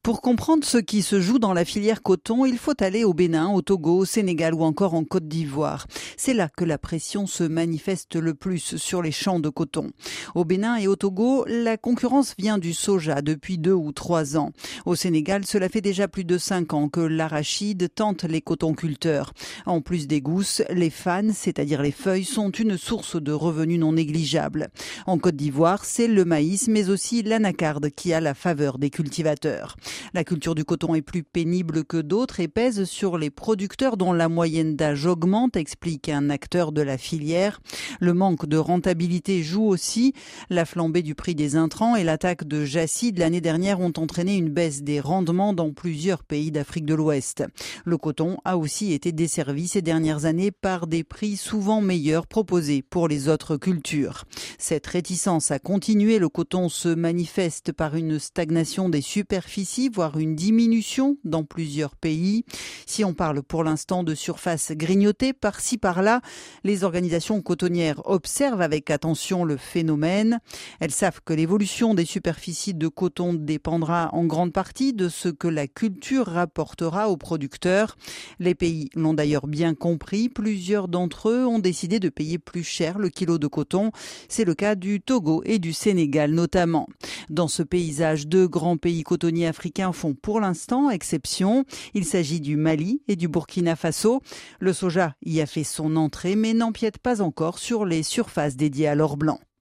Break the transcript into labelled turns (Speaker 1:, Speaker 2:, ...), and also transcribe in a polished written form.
Speaker 1: Pour comprendre ce qui se joue dans la filière coton, il faut aller au Bénin, au Togo, au Sénégal ou encore en Côte d'Ivoire. C'est là que la pression se manifeste le plus sur les champs de coton. Au Bénin et au Togo, la concurrence vient du soja depuis 2 ou 3 ans. Au Sénégal, cela fait déjà plus de 5 ans que l'arachide tente les cotonculteurs. En plus des gousses, les fans, c'est-à-dire les feuilles, sont une source de revenus non négligeable. En Côte d'Ivoire, c'est le maïs, mais aussi l'anacarde qui a la faveur des cultivateurs. La culture du coton est plus pénible que d'autres et pèse sur les producteurs dont la moyenne d'âge augmente, explique un acteur de la filière. Le manque de rentabilité joue aussi. La flambée du prix des intrants et l'attaque de Jacide l'année dernière ont entraîné une baisse des rendements dans plusieurs pays d'Afrique de l'Ouest. Le coton a aussi été desservi ces dernières années par des prix souvent meilleurs proposés pour les autres cultures. Cette réticence à continuer le coton se manifeste par une stagnation des superficies, voire une diminution dans plusieurs pays. Si on parle pour l'instant de surfaces grignotées par-ci par-là, les organisations cotonnières observent avec attention le phénomène. Elles savent que l'évolution des superficies de coton dépendra en grande partie de ce que la culture rapportera aux producteurs. Les pays l'ont d'ailleurs bien compris. Plusieurs d'entre eux ont décidé de payer plus cher le kilo de coton. C'est le cas du Togo et du Sénégal notamment. Dans ce paysage, 2 grands pays cotonniers africains font pour l'instant exception. Il s'agit du Mali et du Burkina Faso. Le soja y a fait son entrée mais n'empiète pas encore sur les surfaces dédiées à l'or blanc.